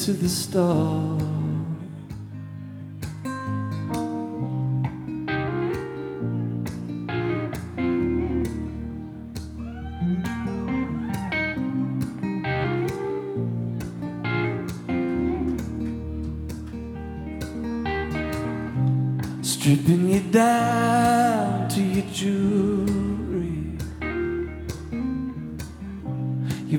to the stars. Stripping you down to your jewels,